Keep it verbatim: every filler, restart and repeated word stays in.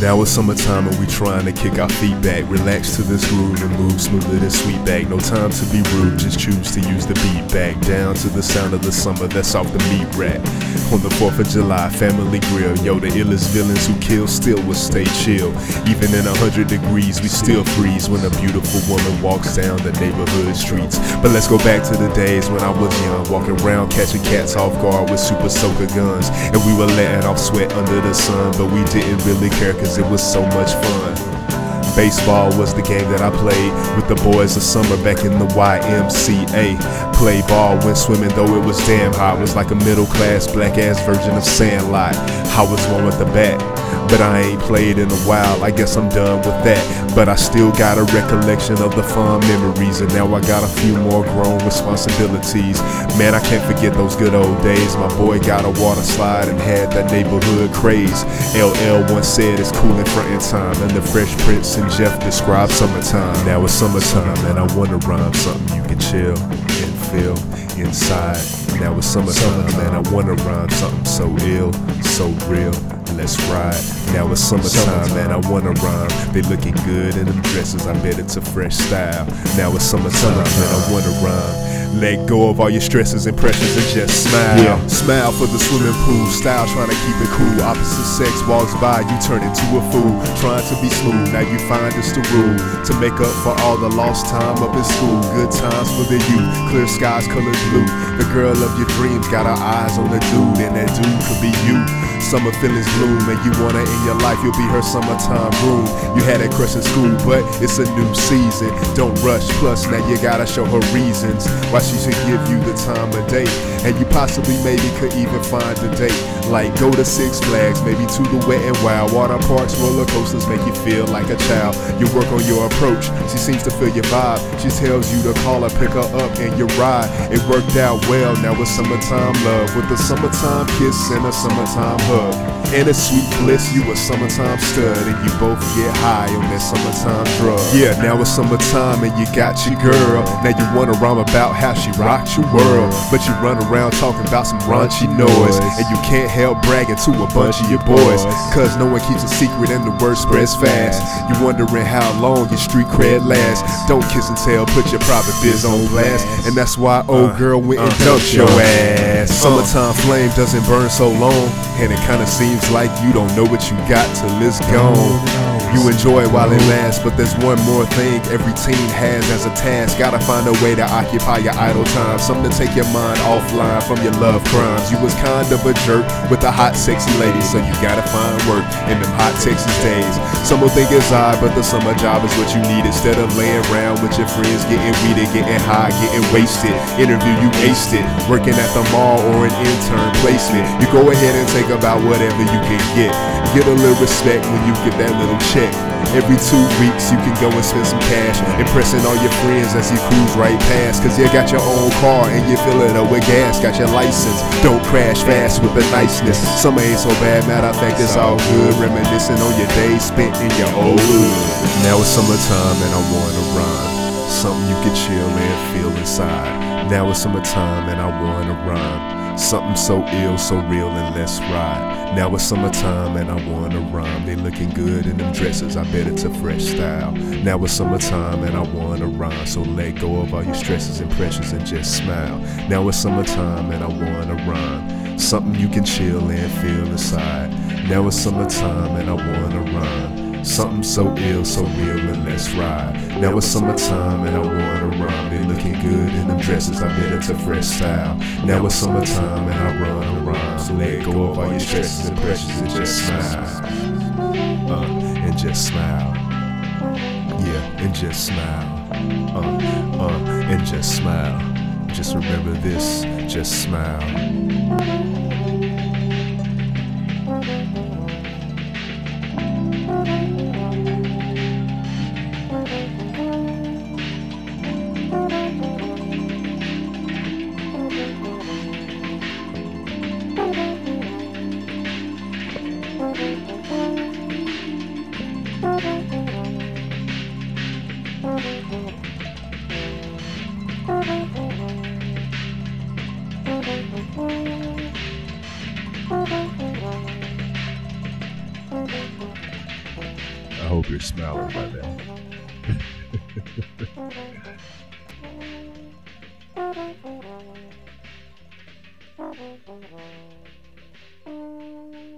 Now it's summertime and we trying to kick our feet back, relax to this groove and move smoother than Sweetback. No time to be rude, just choose to use the beat back. Down to the sound of the summer, that's off the meat rack. On the fourth of July, family grill. Yo, the illest villains who kill still will stay chill. Even in a hundred degrees, we still freeze when a beautiful woman walks down the neighborhood streets. But let's go back to the days when I was young, walking around catching cats off guard with super soaker guns. And we were letting off sweat under the sun, but we didn't really care cause it was so much fun. Baseball was the game that I played with the boys of summer back in the Y M C A. Play ball, went swimming though it was damn hot. Was like a middle class black ass version of Sandlot. I was one with the bat, but I ain't played in a while. I guess I'm done with that, but I still got a recollection of the fun memories. And now I got a few more grown responsibilities. Man, I can't forget those good old days. My boy got a water slide and had that neighborhood craze. L L once said it's cool in front in time, and the Fresh Prince and Jeff described summertime. Now it's summertime and I wanna rhyme something you can chill and feel inside. Now it's summertime and I wanna rhyme something so ill, so real. Let's ride. Now it's summertime and I wanna rhyme. They looking good in them dresses, I bet it's a fresh style. Now it's summertime and I wanna rhyme. Let go of all your stresses and pressures and just smile. Yeah. Smile for the swimming pool style, trying to keep it cool. Opposite sex walks by, you turn into a fool. Trying to be smooth, now you find it's the rule. To make up for all the lost time up in school. Good times for the youth, clear skies colored blue. The girl of your dreams got her eyes on the dude, and that dude could be you. Summer feelings bloom and you want her in your life, you'll be her summertime groom. You had that crush in school, but it's a new season. Don't rush, plus now you gotta show her reasons why she should give you the time of day. And you possibly maybe could even find a date, like go to Six Flags, maybe to the Wet and Wild. Water parks, roller coasters make you feel like a child. You work on your approach, she seems to feel your vibe. She tells you to call her, pick her up, and you ride. It worked out well, now it's summertime love, with a summertime kiss and a summertime hug. And a sweet bliss, you a summertime stud, and you both get high on that summertime drug. Yeah, now it's summertime and you got your girl. Now you wanna rhyme about how she rocked your world, but you run around talking about some raunchy noise, and you can't help bragging to a bunch of your boys, cause no one keeps a secret and the word spreads fast. You wondering how long your street cred lasts. Don't kiss and tell, put your private biz on blast, and that's why old girl went and dumped your ass. Summertime flame doesn't burn so long, and it kinda seems like you don't know what you got till it's gone. You enjoy it while it lasts, but there's one more thing every teen has as a task. Gotta find a way to occupy your idle time, something to take your mind offline from your love crimes. You was kind of a jerk with a hot sexy lady, so you gotta find work in them hot Texas days. Some will think it's odd, but the summer job is what you need. Instead of laying around with your friends, getting weeded, getting high, getting wasted. Interview, you aced it. Working at the mall or an intern placement, you go ahead and take about whatever you can get. Get a little respect when you get that little check. Every two weeks you can go and spend some cash, impressing all your friends as you cruise right past. Cause you got your own car and you fill it up with gas. Got your license, don't crash fast with the niceness. Summer ain't so bad, matter of fact it's all good. Reminiscing on your days spent in your old hood. Now it's summertime and I wanna rhyme something you can chill and feel inside. Now it's summertime and I wanna rhyme something so ill, so real, and let's ride. Now it's summertime and I wanna rhyme. They looking good in them dresses, I bet it's a fresh style. Now it's summertime and I wanna rhyme, so let go of all your stresses and pressures and just smile. Now it's summertime and I wanna rhyme something you can chill and feel inside. Now it's summertime and I wanna rhyme something so ill, so real, and let's ride. Now it's summertime and I wanna rhyme. They looking good in them dresses, I bet it's a fresh style. Now it's summertime and I run a rhyme, so let go of all your stresses and pressures and just smile. Uh, and just smile. Yeah, and just smile. Uh, uh, and just smile. Just remember this, just smile. Thank you. hope you're smiling by that.